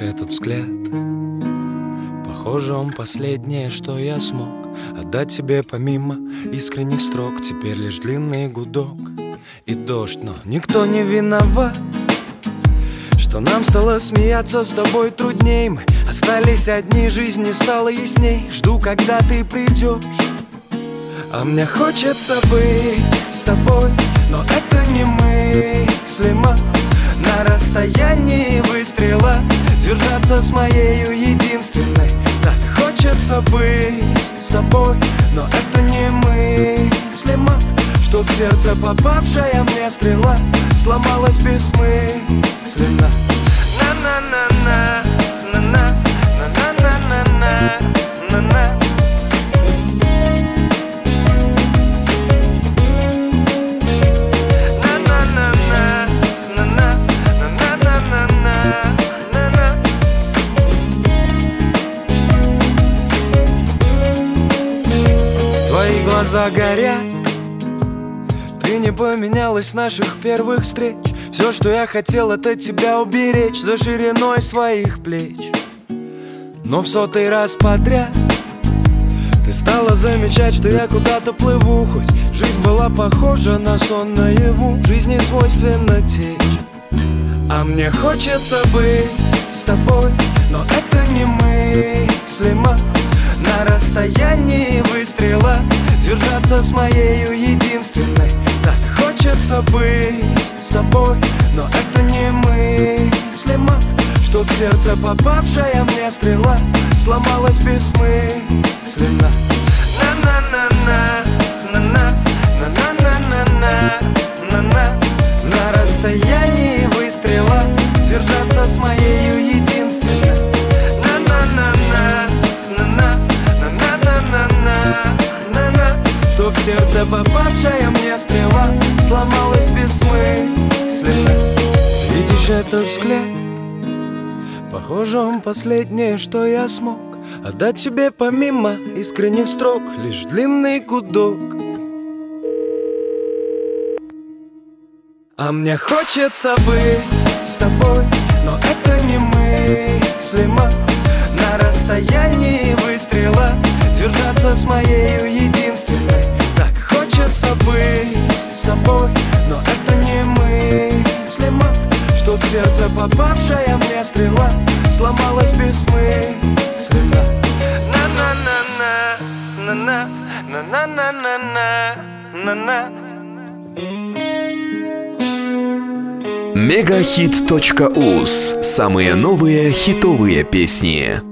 Видишь этот взгляд? Похоже, он последнее, что я смог отдать тебе помимо искренних строк. Теперь лишь длинный гудок и дождь, но никто не виноват, что нам стало смеяться с тобой трудней. Мы остались одни, жизнь не стала ясней. Жду, когда ты придешь, а мне хочется быть с тобой, но это немыслимо. На расстоянии выстрела держаться с моею единственной. Так хочется быть с тобой, но это немыслимо. Чтоб сердце, попавшая мне стрела, сломалась бессмысленно. На-на-на-на, на-на, на-на-на-на, на-на. Твои глаза горят, ты не поменялась с наших первых встреч. Все, что я хотел, это тебя уберечь за шириной своих плеч. Но в 100-й раз подряд ты стала замечать, что я куда-то плыву. Хоть жизнь была похожа на сон наяву, жизни свойственно течь. А мне хочется быть с тобой, но это немыслимо. На расстоянии выстрела держаться с моею единственной. Так хочется быть с тобой, но это немыслимо. Чтоб сердце, попавшая мне стрела, сломалась бессмысленно. На-на-на-на, на-на, на-на-на-на, на-на. На расстоянии выстрела держаться с моею единственной. На-на-на-на, на-на, на-на-на-на, на-на. Чтоб сердце, попавшая мне стрела, сломалась бессмысленно. Видишь этот взгляд? Похоже, он последнее, что я смог отдать тебе помимо искренних строк. Лишь длинный гудок. А мне хочется быть с тобой, но это немыслимо. На расстоянии выстрела держаться с моею единственной. Так хочется быть с тобой, но это немыслимо. Чтоб сердце, попавшая мне стрела, сломалась бессмысленно. На-на-на-на, на-на, на-на-на-на, на-на. Мегахит.уз. Самые новые хитовые песни.